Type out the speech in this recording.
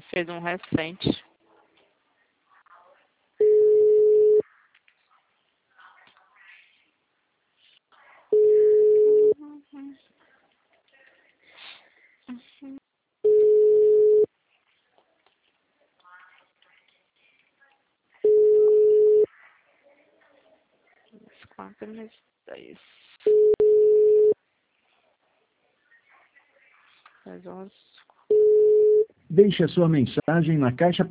fez um recente. Quatro meses, 10. 10, 11. Deixe a sua mensagem na caixa